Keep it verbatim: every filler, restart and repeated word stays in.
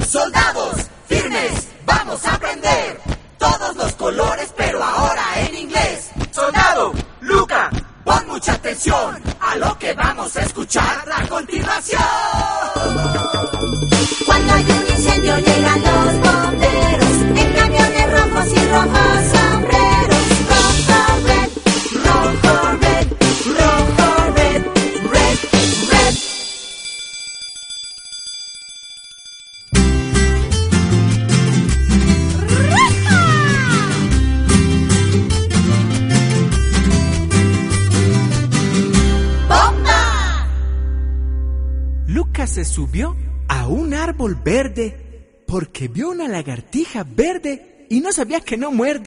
Soldados, firmes, vamos a aprender todos los colores, pero ahora en inglés. Soldado, Luca, pon mucha atención a lo que vamos a escuchar a continuación. Cuando hay un incendio llegan los bomberos en camiones rojos y rojos sombreros. Rojo, red, rojo, red, rojo, red, red, red. ¡Bomba! Lucas se subió a un árbol verde porque vio una lagartija verde y no sabía que no muerde.